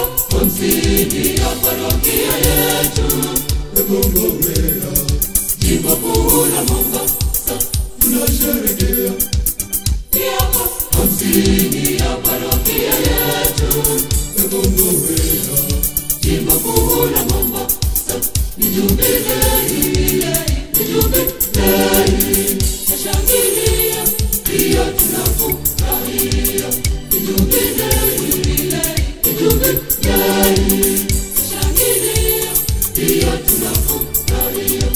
hamsini ya parokia yetu. Ebongowea Jimbo kuu la Mombasa tunasherehekea miaka hamsini ya parokia yetu. Ebongowea Jimbo kuu la Mombasa ni jubilei, ni jubilei. Nashangilia pia tunafurahia, ni jubilei, ni jubilei. Nashangilia pia tunafurahia.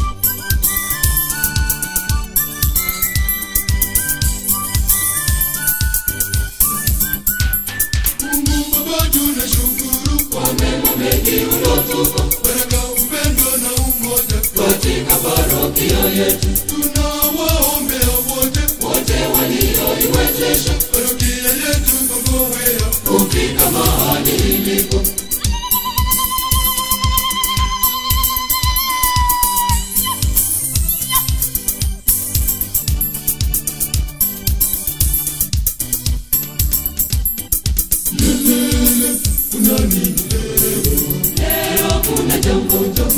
Mungu Baba tunashukuru Kwa mema mengi ulotupa baraka, upendo na umoja katika parokia yetu. tunawaombea wote Wote walioiwezesha parokia yetu Bongowea kufika mahali ilipo. kuna nini Leo kuna jambo,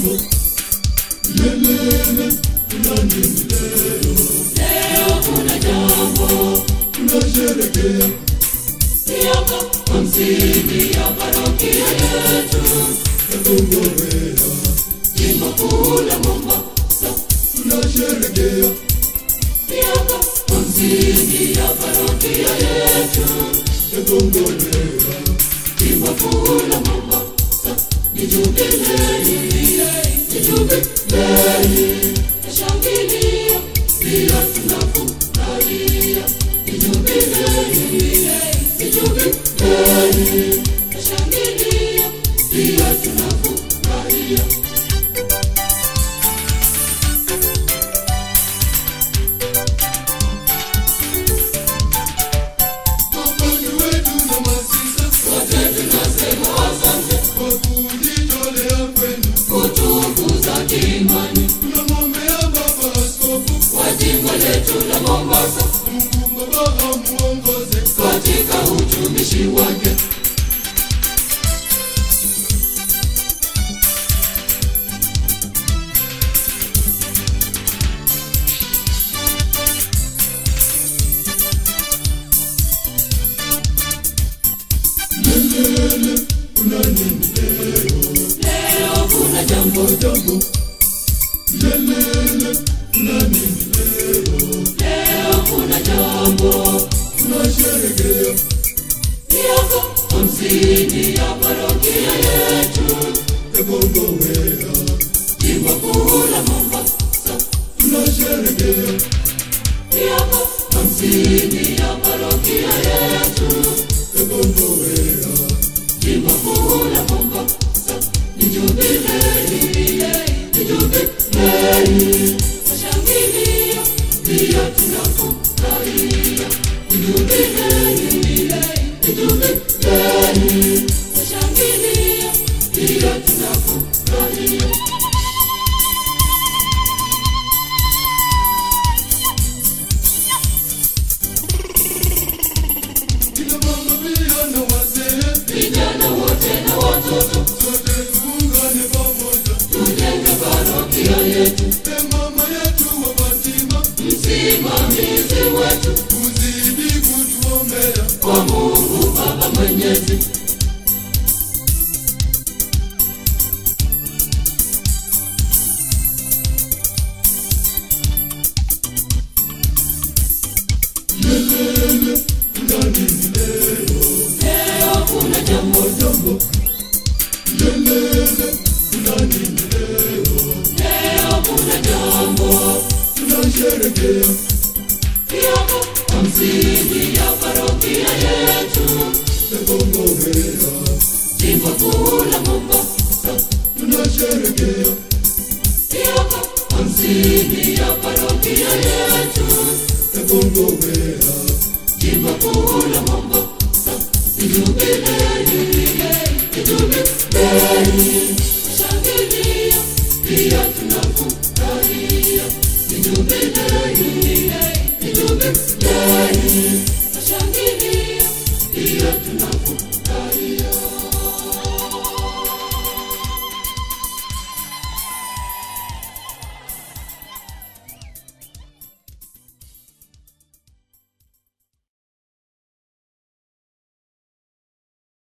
lelele, kuna nini leo kuna jambo. tunasherehekea Miaka hamsini ya parokia yetu. Ebongowea Jimbo kuu la Mombasa tunasherehekea miaka hamsini ya parokia yetu. Ebongowea Jimbo kuu la Mombasa ni jubilei, ni jubilei. Nashangilia pia tunafurahia, ni jubilei, ni jubilei. Nashangilia pia tunafurahia. mapani wetu na masisa Wote tunasema asante kwa kujitolea kwenu. kutukuza imani Tunamwombea Baba Askofu wa jimbo letu la Mombasa Mungu Baba amuongoze katika utumishi wake. lelele, kuna nini Leo kuna jambo, lelele, kuna nini leo kuna jambo. tunasherehekea Miaka hamsini ya parokia yetu. Ebongowea Jimbo kuu la Mombasa tunasherehekea miaka hamsini ya parokia yetu. Ebongowea Jimbo kuu la Mombasa ni jubilei, ni jubilei. Nashangilia pia tunafurahia, ni jubilei, ni jubilei. Nashangilia pia tunafurahia. kina mama pia na wazee Vijana wote na watoto sote tuungane pamoja. tujenge parokia yetu. Mama yetu wa Fatima Msimamizi wetu uzidi kutuombea kwa Mungu Baba Mwenyezi. lelele, kuna nini Leo kuna jambo, lelele, kuna nini leo kuna jambo. tunasherehekea Miaka hamsini ya parokia yetu. Ebongowea Jimbo kuu